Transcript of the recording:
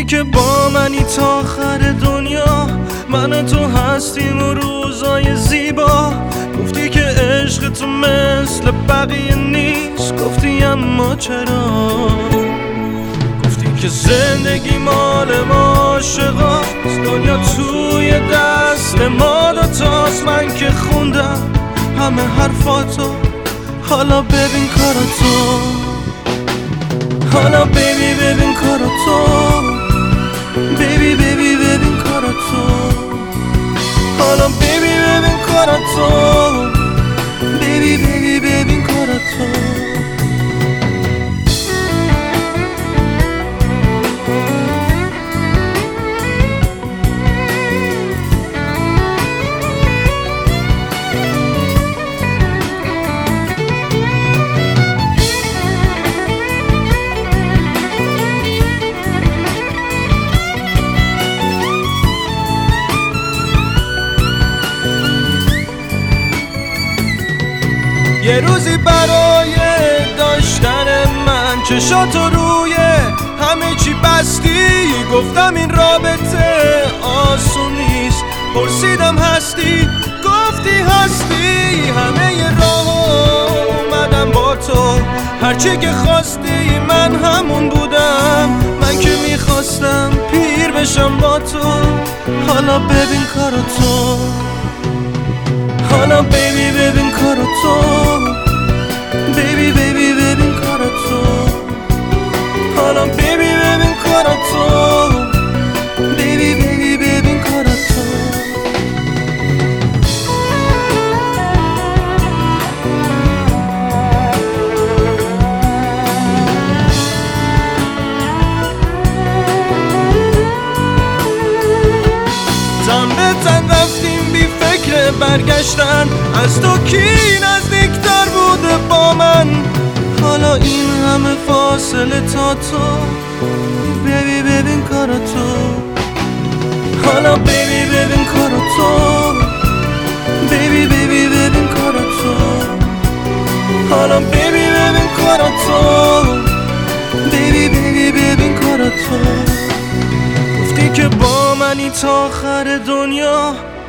که با منی تا آخر دنیا، من و تو هستیم و روزای زیبا. گفتی که عشق تو مثل بقیه نیست، گفتی اما چرا؟ گفتی که زندگی مال ما عاشقاست، دنیا توی دست ما دوتاست. من که خوندم همه حرفاتو، حالا ببین کاراتو، حالا بیبی ببین کاراتو، بیبی بیبی ببین کاراتو، حالا بیبی ببین کاراتو، بیبی بیبی ببین کاراتو. یه روزی برای داشتن من چشاتو روی همه چی بستی. گفتم این رابطه آسون نیست، پرسیدم هستی؟ گفتی هستی. همه راه اومدم با تو، هرچی که خواستی من همون بودم. من که میخواستم پیر بشم با تو، حالا ببین کاراتو، حالا بیبی ببین کاراتو، بیبی بیبی ببین کاراتو، حالا بیبی ببین کاراتو، بیبی بیبی ببین کاراتو. تن به تن رفتیم بی فکر برگشتن، از تو کی نزدیکتر بوده با من؟ حالا این همه فاصله تا تو، بیبی ببین کاراتو، حالا بیبی ببین کاراتو، بیبی بیبی ببین کاراتو، حالا بیبی ببین کاراتو، بیبی بیبی ببین کاراتو. گفتی که با منی تا آخر دنیا،